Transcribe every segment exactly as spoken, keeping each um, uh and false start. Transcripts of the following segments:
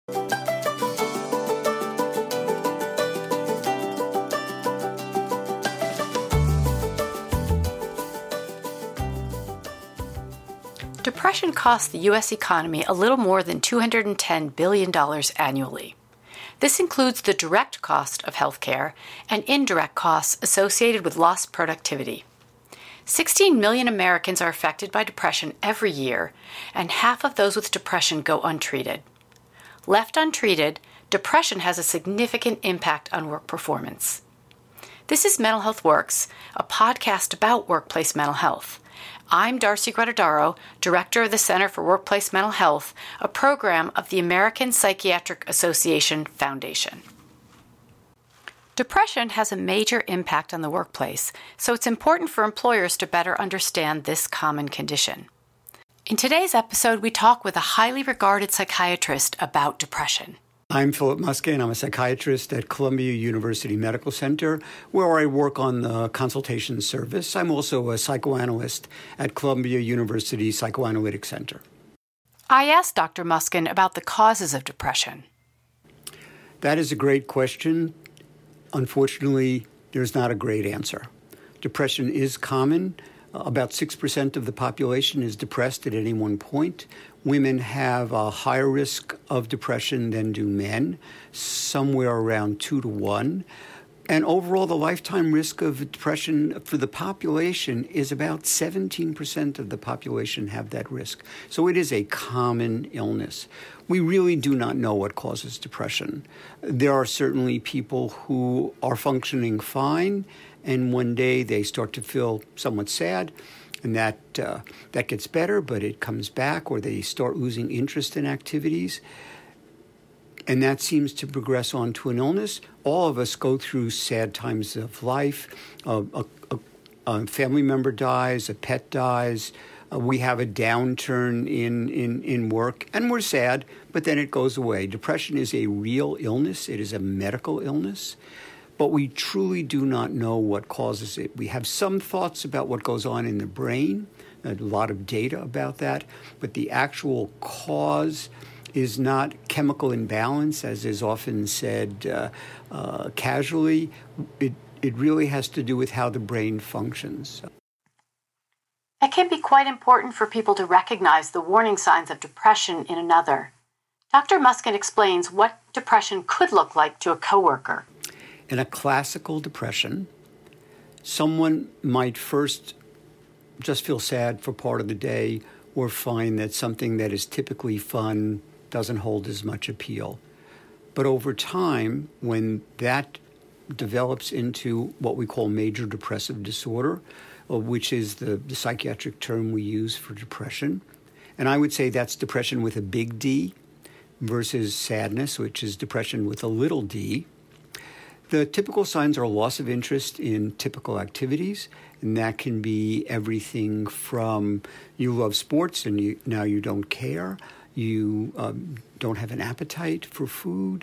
Depression costs the U S economy a little more than two hundred ten billion dollars annually. This includes the direct cost of healthcare and indirect costs associated with lost productivity. sixteen million Americans are affected by depression every year, and half of those with depression go untreated. Left untreated, depression has a significant impact on work performance. This is Mental Health Works, a podcast about workplace mental health. I'm Darcy Guardadaro, Director of the Center for Workplace Mental Health, a program of the American Psychiatric Association Foundation. Depression has a major impact on the workplace, so it's important for employers to better understand this common condition. In today's episode, we talk with a highly regarded psychiatrist about depression. I'm Philip Muskin. I'm a psychiatrist at Columbia University Medical Center, where I work on the consultation service. I'm also a psychoanalyst at Columbia University Psychoanalytic Center. I asked Doctor Muskin about the causes of depression. That is a great question. Unfortunately, there's not a great answer. Depression is common. About six percent of the population is depressed at any one point. Women have a higher risk of depression than do men, somewhere around two to one. And overall, the lifetime risk of depression for the population is about seventeen percent of the population have that risk. So it is a common illness. We really do not know what causes depression. There are certainly people who are functioning fine, and one day they start to feel somewhat sad, and that uh, that gets better, but it comes back, or they start losing interest in activities, and that seems to progress on to an illness. All of us go through sad times of life. Uh, a, a, a family member dies, a pet dies, uh, we have a downturn in, in, in work, and we're sad, but then it goes away. Depression is a real illness. It is a medical illness. But we truly do not know what causes it. We have some thoughts about what goes on in the brain, a lot of data about that, but the actual cause is not chemical imbalance, as is often said uh, uh, casually. It, it really has to do with how the brain functions. It can be quite important for people to recognize the warning signs of depression in another. Doctor Muskin explains what depression could look like to a coworker. In a classical depression, someone might first just feel sad for part of the day or find that something that is typically fun doesn't hold as much appeal. But over time, when that develops into what we call major depressive disorder, which is the, the psychiatric term we use for depression, and I would say that's depression with a big D versus sadness, which is depression with a little d. The typical signs are loss of interest in typical activities, and that can be everything from you love sports and you, now you don't care, you um, don't have an appetite for food,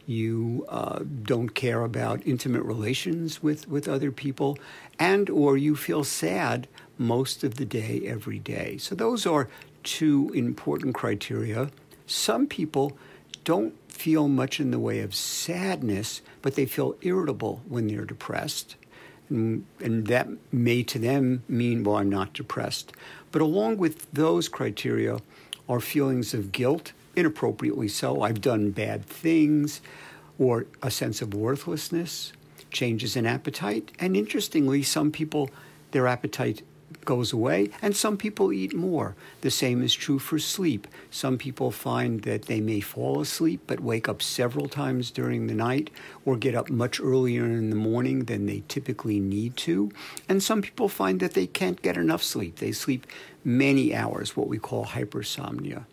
you uh, don't care about intimate relations with, with other people, and or you feel sad most of the day, every day. So those are two important criteria. Some people don't feel much in the way of sadness, but they feel irritable when they're depressed. And, and that may to them mean, well, I'm not depressed. But along with those criteria are feelings of guilt, inappropriately so. I've done bad things, or a sense of worthlessness, changes in appetite. And interestingly, some people, their appetite goes away, and some people eat more. The same is true for sleep. Some people find that they may fall asleep but wake up several times during the night or get up much earlier in the morning than they typically need to. And some people find that they can't get enough sleep. They sleep many hours, what we call hypersomnia.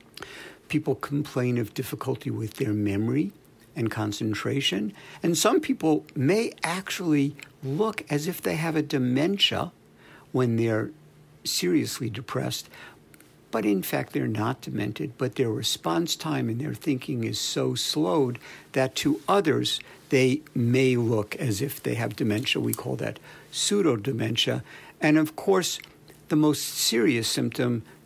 People complain of difficulty with their memory and concentration. And some people may actually look as if they have a dementia when they're seriously depressed, but in fact they're not demented, but their response time and their thinking is so slowed that to others they may look as if they have dementia. We call that pseudo-dementia. And of course, the most serious symptom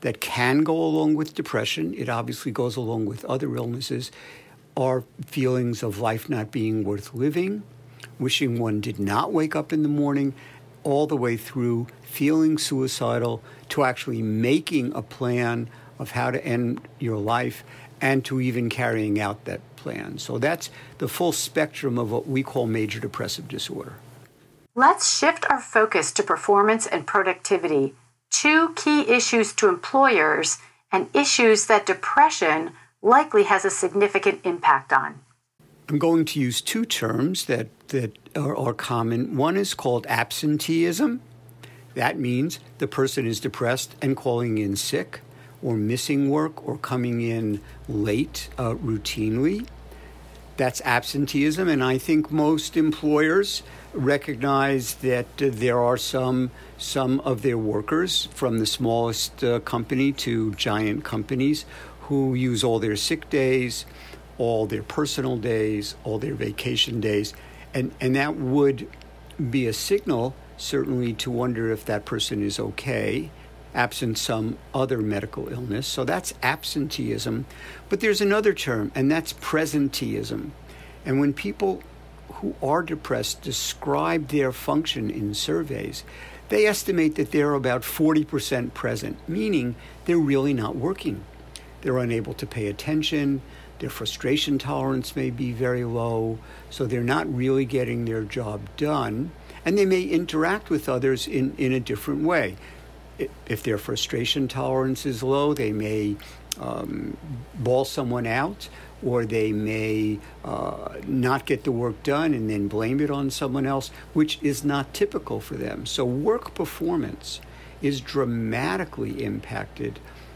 that can go along with depression, it obviously goes along with other illnesses, are feelings of life not being worth living, wishing one did not wake up in the morning, all the way through feeling suicidal to actually making a plan of how to end your life and to even carrying out that plan. So that's the full spectrum of what we call major depressive disorder. Let's shift our focus to performance and productivity, two key issues to employers and issues that depression likely has a significant impact on. I'm going to use two terms that, that are, are common. One is called absenteeism. That means the person is depressed and calling in sick or missing work or coming in late uh, routinely. That's absenteeism, and I think most employers recognize that uh, there are some some of their workers, from the smallest uh, company to giant companies, who use all their sick days, all their personal days, all their vacation days, and, and that would be a signal, certainly, to wonder if that person is okay, absent some other medical illness. So that's absenteeism. But there's another term, and that's presenteeism. And when people who are depressed describe their function in surveys, they estimate that they're about forty percent present, meaning they're really not working. They're unable to pay attention. Their frustration tolerance may be very low, so they're not really getting their job done. And they may interact with others in, in a different way. If their frustration tolerance is low, they may um, bawl someone out, or they may uh, not get the work done and then blame it on someone else, which is not typical for them. So work performance is dramatically impacted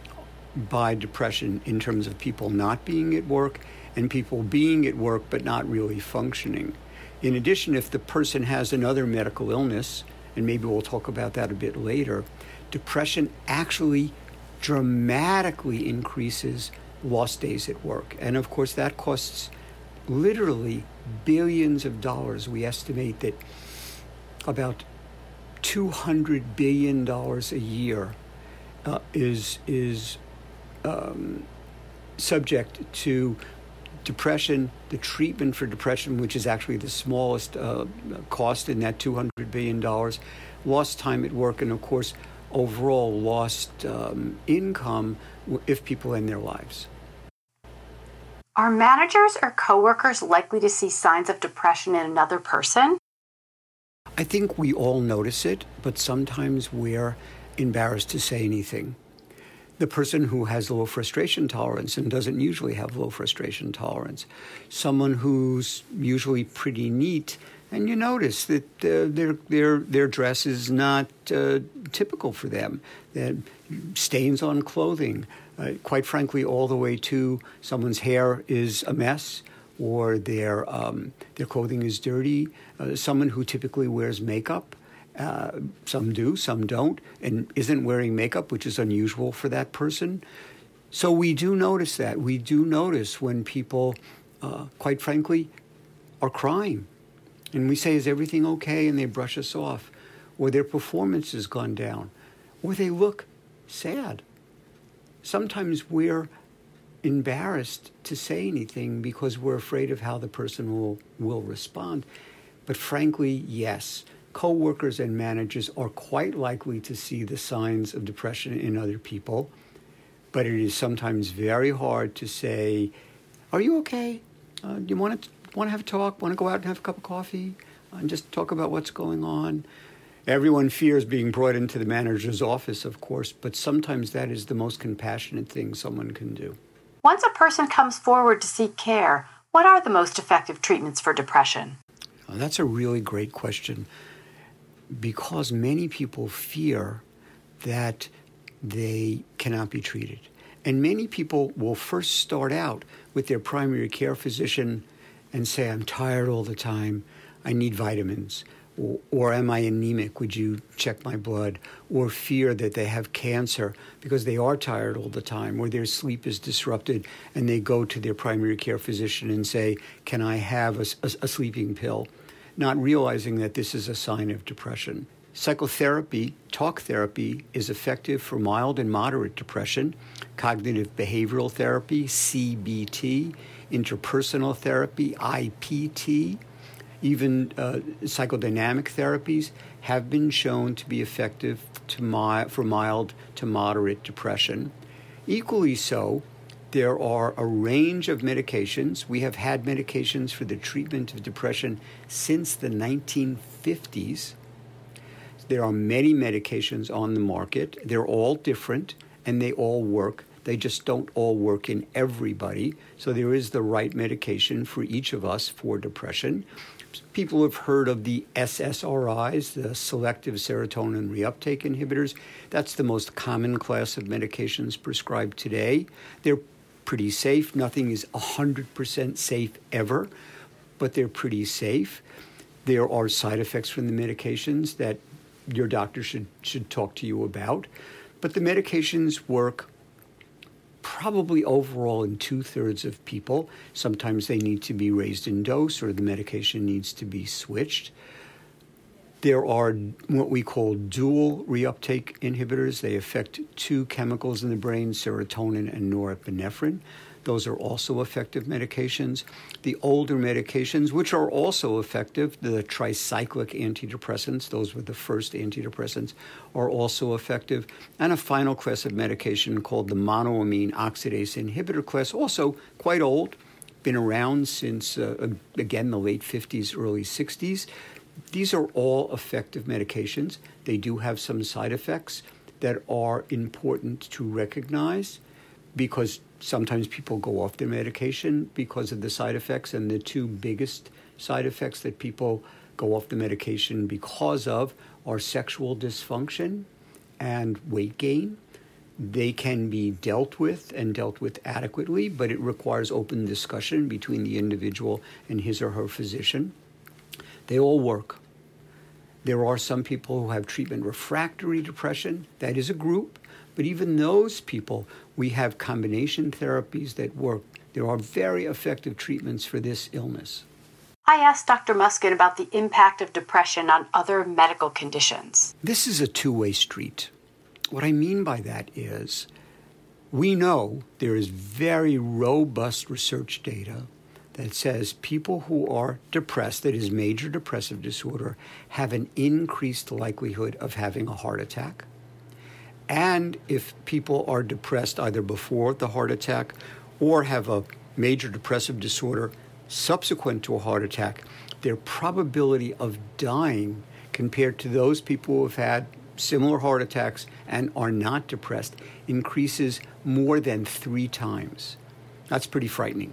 by depression in terms of people not being at work and people being at work but not really functioning. In addition, if the person has another medical illness, and maybe we'll talk about that a bit later, depression actually dramatically increases lost days at work. And of course, that costs literally billions of dollars. We estimate that about two hundred billion dollars a year uh, is, is um, subject to depression, the treatment for depression, which is actually the smallest uh, cost in that two hundred billion dollars, lost time at work, and of course, overall lost um, income if people end their lives. Are managers or coworkers likely to see signs of depression in another person? I think we all notice it, but sometimes we're embarrassed to say anything. The person who has low frustration tolerance and doesn't usually have low frustration tolerance, someone who's usually pretty neat, and you notice that uh, their their their dress is not uh, typical for them. That stains on clothing, uh, quite frankly, all the way to someone's hair is a mess, or their um, their clothing is dirty. Uh, someone who typically wears makeup, uh, some do, some don't, and isn't wearing makeup, which is unusual for that person. So we do notice that. We do notice when people, uh, quite frankly, are crying. And we say, is everything okay? And they brush us off. Or their performance has gone down. Or they look sad. Sometimes we're embarrassed to say anything because we're afraid of how the person will, will respond. But frankly, yes, coworkers and managers are quite likely to see the signs of depression in other people. But it is sometimes very hard to say, are you okay? Uh, do you want to want to have a talk? Want to go out and have a cup of coffee uh, and just talk about what's going on? Everyone fears being brought into the manager's office, of course, but sometimes that is the most compassionate thing someone can do. Once a person comes forward to seek care, what are the most effective treatments for depression? Well, that's a really great question, because many people fear that they cannot be treated. And many people will first start out with their primary care physician and say, I'm tired all the time, I need vitamins. Or, or am I anemic? Would you check my blood? Or fear that they have cancer because they are tired all the time, or their sleep is disrupted, and they go to their primary care physician and say, can I have a, a, a sleeping pill? Not realizing that this is a sign of depression. Psychotherapy, talk therapy, is effective for mild and moderate depression. Cognitive behavioral therapy, C B T, interpersonal therapy, I P T, even uh, psychodynamic therapies have been shown to be effective to mi- for mild to moderate depression. Equally so, there are a range of medications. We have had medications for the treatment of depression since the nineteen fifties. There are many medications on the market. They're all different, and they all work. They just don't all work in everybody. So there is the right medication for each of us for depression. People have heard of the S S R Is, the selective serotonin reuptake inhibitors. That's the most common class of medications prescribed today. They're pretty safe. Nothing is one hundred percent safe ever, but they're pretty safe. There are side effects from the medications that your doctor should should talk to you about. But the medications work probably overall in two-thirds of people. Sometimes they need to be raised in dose or the medication needs to be switched. There are what we call dual reuptake inhibitors. They affect two chemicals in the brain, serotonin and norepinephrine. Those are also effective medications. The older medications, which are also effective, the tricyclic antidepressants, those were the first antidepressants, are also effective. And a final class of medication called the monoamine oxidase inhibitor class, also quite old, been around since, uh, again, the late fifties, early sixties. These are all effective medications. They do have some side effects that are important to recognize because sometimes people go off their medication because of the side effects, and the two biggest side effects that people go off the medication because of are sexual dysfunction and weight gain. They can be dealt with and dealt with adequately, but it requires open discussion between the individual and his or her physician. They all work. There are some people who have treatment refractory depression. That is a group. But even those people, we have combination therapies that work. There are very effective treatments for this illness. I asked Doctor Muskin about the impact of depression on other medical conditions. This is a two-way street. What I mean by that is we know there is very robust research data that says people who are depressed, that is major depressive disorder, have an increased likelihood of having a heart attack. And if people are depressed either before the heart attack or have a major depressive disorder subsequent to a heart attack, their probability of dying compared to those people who have had similar heart attacks and are not depressed increases more than three times. That's pretty frightening.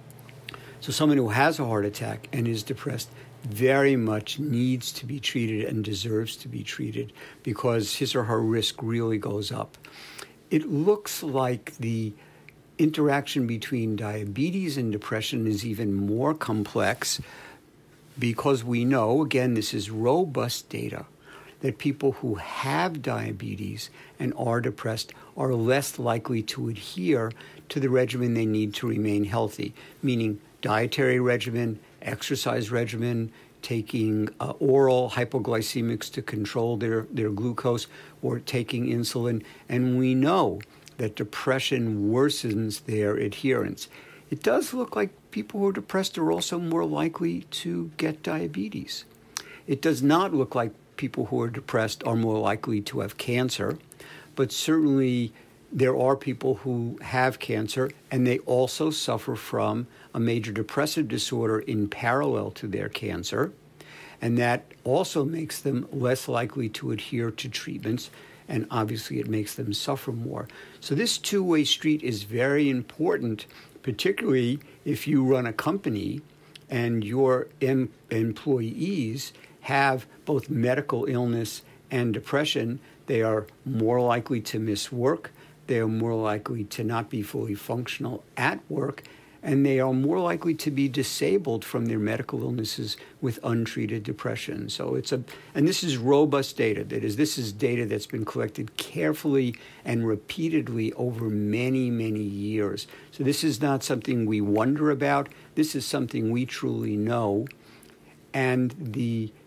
So someone who has a heart attack and is depressed very much needs to be treated and deserves to be treated because his or her risk really goes up. It looks like the interaction between diabetes and depression is even more complex because we know, again, this is robust data, that people who have diabetes and are depressed are less likely to adhere to the regimen they need to remain healthy, meaning dietary regimen, exercise regimen, taking uh, oral hypoglycemics to control their, their glucose, or taking insulin. And we know that depression worsens their adherence. It does look like people who are depressed are also more likely to get diabetes. It does not look like people who are depressed are more likely to have cancer, but certainly there are people who have cancer and they also suffer from a major depressive disorder in parallel to their cancer. And that also makes them less likely to adhere to treatments. And obviously it makes them suffer more. So this two-way street is very important, particularly if you run a company and your em- employees have both medical illness and depression. They are more likely to miss work. They are more likely to not be fully functional at work, and they are more likely to be disabled from their medical illnesses with untreated depression. So it's a, and this is robust data. That is, this is data that's been collected carefully and repeatedly over many, many years. So this is not something we wonder about. This is something we truly know. And the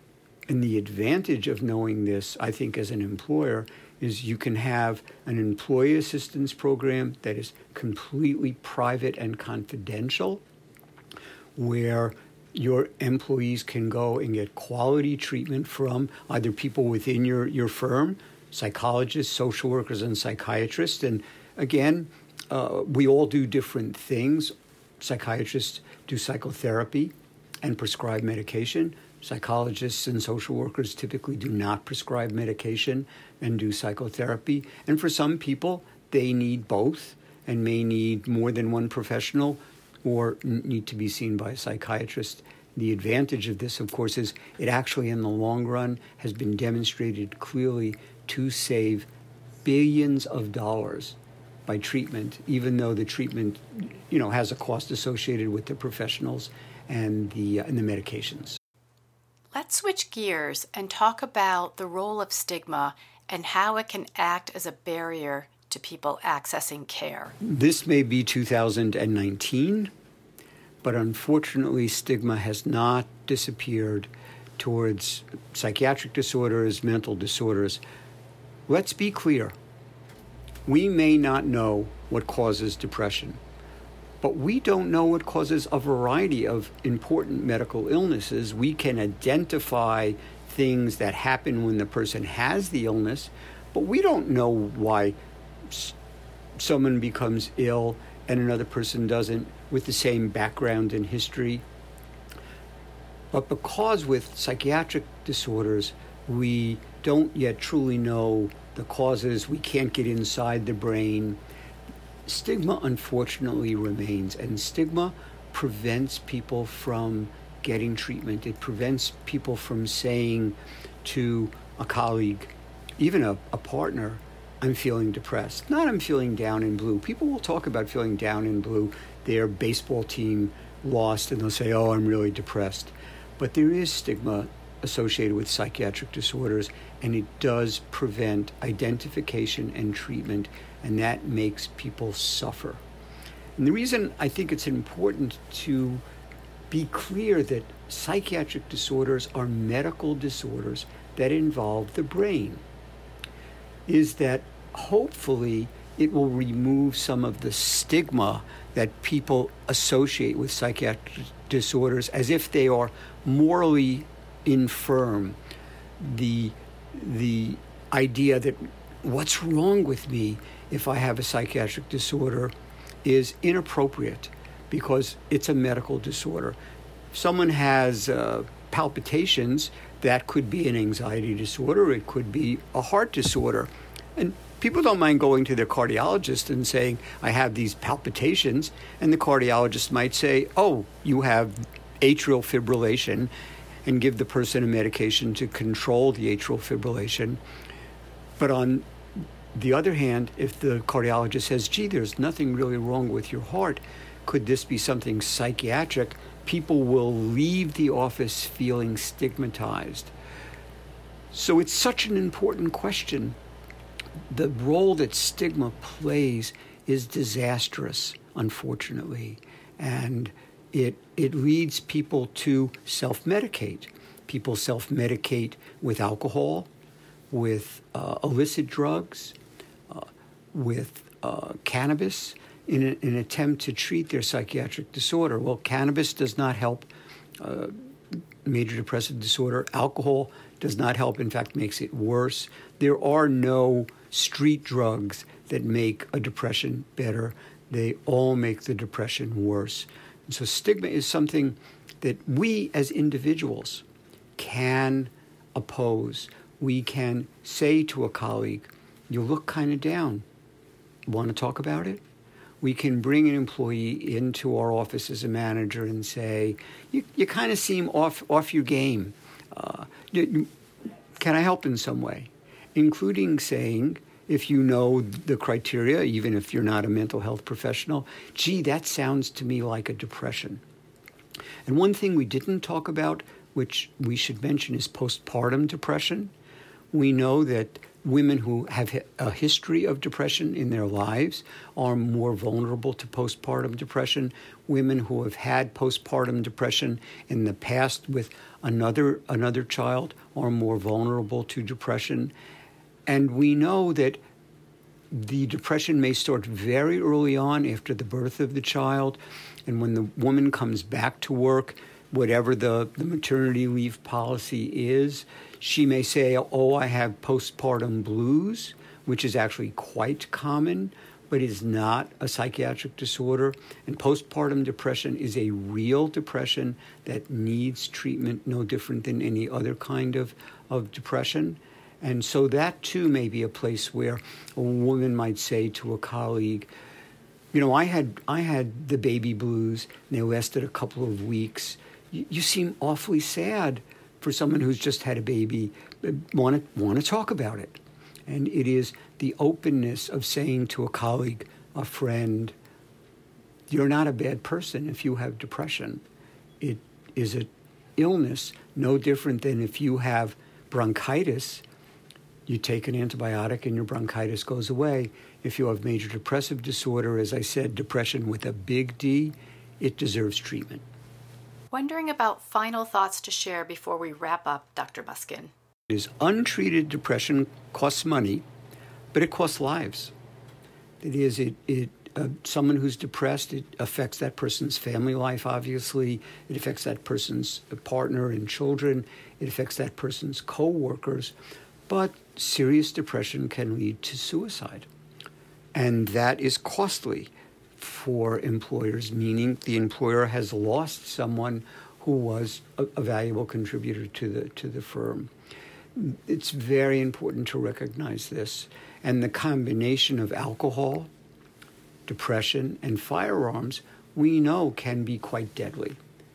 And the advantage of knowing this, I think, as an employer, is you can have an employee assistance program that is completely private and confidential, where your employees can go and get quality treatment from either people within your, your firm, psychologists, social workers, and psychiatrists. And again, uh, we all do different things. Psychiatrists do psychotherapy and prescribe medication. Psychologists and social workers typically do not prescribe medication and do psychotherapy. And for some people, they need both and may need more than one professional or need to be seen by a psychiatrist. The advantage of this, of course, is it actually, in the long run, has been demonstrated clearly to save billions of dollars by treatment, even though the treatment, you know, has a cost associated with the professionals and the uh, and the medications. Let's switch gears and talk about the role of stigma and how it can act as a barrier to people accessing care. This may be two thousand nineteen, but unfortunately, stigma has not disappeared towards psychiatric disorders, mental disorders. Let's be clear. We may not know what causes depression, but we don't know what causes a variety of important medical illnesses. We can identify things that happen when the person has the illness, but we don't know why s- someone becomes ill and another person doesn't with the same background and history. But because with psychiatric disorders, we don't yet truly know the causes, we can't get inside the brain, stigma unfortunately remains, and stigma prevents people from getting treatment. It prevents people from saying to a colleague, even a, a partner, I'm feeling depressed. Not I'm feeling down in blue. People will talk about feeling down in blue. Their baseball team lost and they'll say, oh, I'm really depressed. But there is stigma associated with psychiatric disorders, and it does prevent identification and treatment, and that makes people suffer. And the reason I think it's important to be clear that psychiatric disorders are medical disorders that involve the brain is that hopefully it will remove some of the stigma that people associate with psychiatric disorders as if they are morally infirm. The, the idea that what's wrong with me if I have a psychiatric disorder is inappropriate because it's a medical disorder. If someone has uh, palpitations, that could be an anxiety disorder. It could be a heart disorder. And people don't mind going to their cardiologist and saying, I have these palpitations. And the cardiologist might say, oh, you have atrial fibrillation, and give the person a medication to control the atrial fibrillation. But on the other hand, if the cardiologist says, gee, there's nothing really wrong with your heart, could this be something psychiatric? People will leave the office feeling stigmatized. So it's such an important question. The role that stigma plays is disastrous, unfortunately, and it it leads people to self-medicate. People self-medicate with alcohol, with uh, illicit drugs, uh, with uh, cannabis, in, a, in an attempt to treat their psychiatric disorder. Well, cannabis does not help uh, major depressive disorder. Alcohol does not help, in fact, makes it worse. There are no street drugs that make a depression better. They all make the depression worse. And so stigma is something that we as individuals can oppose. We can say to a colleague, you look kind of down. Want to talk about it? We can bring an employee into our office as a manager and say, you, you kind of seem off, off your game. Uh, you, can I help in some way? Including saying, if you know the criteria, even if you're not a mental health professional, gee, that sounds to me like a depression. And one thing we didn't talk about, which we should mention, is postpartum depression. We know that women who have a history of depression in their lives are more vulnerable to postpartum depression. Women who have had postpartum depression in the past with another another child are more vulnerable to depression. And we know that the depression may start very early on after the birth of the child. And when the woman comes back to work, whatever the, the maternity leave policy is, she may say, oh, I have postpartum blues, which is actually quite common, but is not a psychiatric disorder. And postpartum depression is a real depression that needs treatment, no different than any other kind of, of depression. And so that, too, may be a place where a woman might say to a colleague, you know, I had I had the baby blues, and they lasted a couple of weeks. You, you seem awfully sad for someone who's just had a baby. Want to want to talk about it. And it is the openness of saying to a colleague, a friend, you're not a bad person if you have depression. It is an illness no different than if you have bronchitis. You take an antibiotic and your bronchitis goes away. If you have major depressive disorder, as I said, depression with a big D, it deserves treatment. Wondering about final thoughts to share before we wrap up, Doctor Muskin. Is untreated depression costs money, but it costs lives. It is it it uh, someone who's depressed, it affects that person's family life, obviously. It affects that person's partner and children. It affects that person's co-workers. But serious depression can lead to suicide. And that is costly for employers, meaning the employer has lost someone who was a, a valuable contributor to the to the firm. It's very important to recognize this. And the combination of alcohol, depression, and firearms, we know can be quite deadly.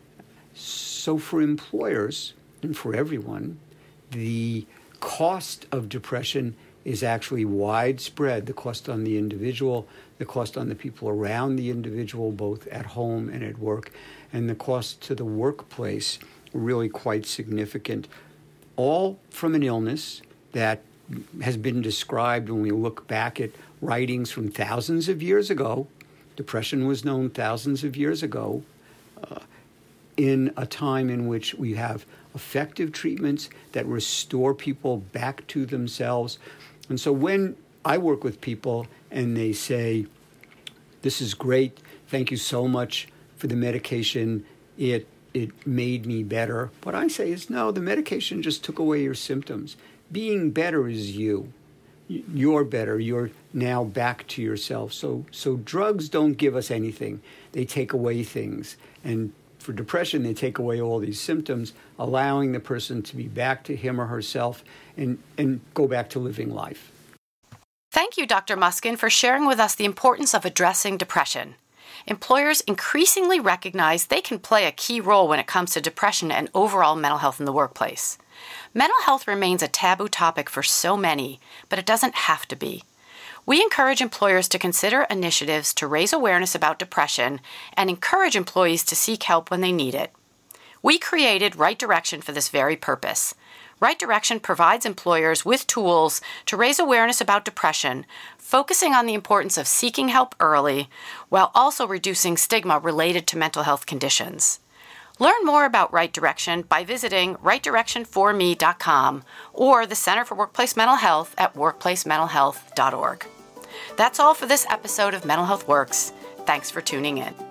So for employers and for everyone, the cost of depression is actually widespread. The cost on the individual, the cost on the people around the individual, both at home and at work, and the cost to the workplace are really quite significant. All from an illness that has been described when we look back at writings from thousands of years ago. Depression was known thousands of years ago, uh, in a time in which we have effective treatments that restore people back to themselves. And so when I work with people and they say, this is great, thank you so much for the medication, it it made me better. What I say is, no, the medication just took away your symptoms. Being better is you. You're better. You're now back to yourself. So so drugs don't give us anything. They take away things. And for depression, they take away all these symptoms, allowing the person to be back to him or herself and, and go back to living life. Thank you, Doctor Muskin, for sharing with us the importance of addressing depression. Employers increasingly recognize they can play a key role when it comes to depression and overall mental health in the workplace. Mental health remains a taboo topic for so many, but it doesn't have to be. We encourage employers to consider initiatives to raise awareness about depression and encourage employees to seek help when they need it. We created Right Direction for this very purpose. Right Direction provides employers with tools to raise awareness about depression, focusing on the importance of seeking help early, while also reducing stigma related to mental health conditions. Learn more about Right Direction by visiting right direction for me dot com or the Center for Workplace Mental Health at workplace mental health dot org. That's all for this episode of Mental Health Works. Thanks for tuning in.